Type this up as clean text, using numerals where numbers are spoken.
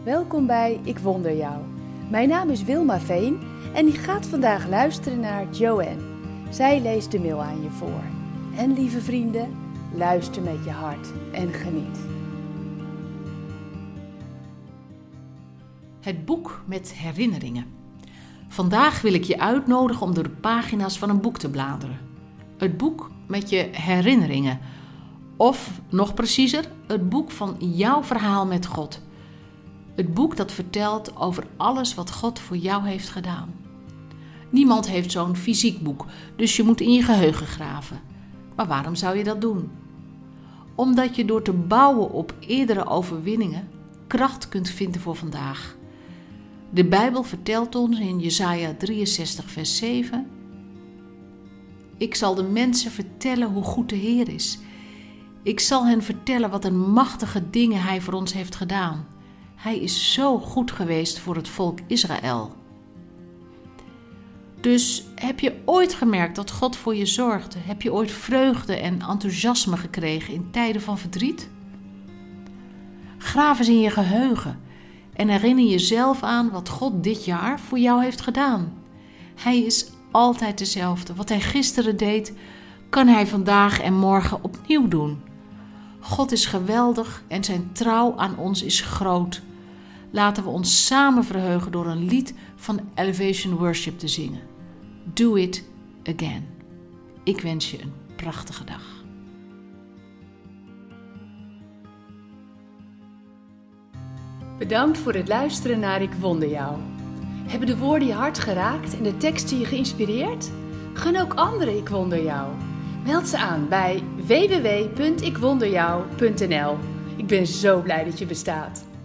welkom bij Ik Wonder Jou. Mijn naam is Wilma Veen en ik ga vandaag luisteren naar Joanne. Zij leest de mail aan je voor. En lieve vrienden, luister met je hart en geniet. Het boek met herinneringen. Vandaag wil ik je uitnodigen om door de pagina's van een boek te bladeren. Het boek met je herinneringen. Of, nog preciezer, het boek van jouw verhaal met God. Het boek dat vertelt over alles wat God voor jou heeft gedaan. Niemand heeft zo'n fysiek boek, dus je moet in je geheugen graven. Maar waarom zou je dat doen? Omdat je door te bouwen op eerdere overwinningen kracht kunt vinden voor vandaag. De Bijbel vertelt ons in Jesaja 63 vers 7... Ik zal de mensen vertellen hoe goed de Heer is. Ik zal hen vertellen wat een machtige dingen Hij voor ons heeft gedaan. Hij is zo goed geweest voor het volk Israël. Dus heb je ooit gemerkt dat God voor je zorgde? Heb je ooit vreugde en enthousiasme gekregen in tijden van verdriet? Graaf eens in je geheugen en herinner jezelf aan wat God dit jaar voor jou heeft gedaan. Hij is altijd dezelfde. Wat Hij gisteren deed, kan Hij vandaag en morgen opnieuw doen. God is geweldig en zijn trouw aan ons is groot. Laten we ons samen verheugen door een lied van Elevation Worship te zingen. Do it again. Ik wens je een prachtige dag. Bedankt voor het luisteren naar Ik Wonder Jou. Hebben de woorden je hart geraakt en de teksten je geïnspireerd? Gun ook anderen Ik Wonder Jou. Meld ze aan bij www.ikwonderjou.nl. Ik ben zo blij dat je bestaat.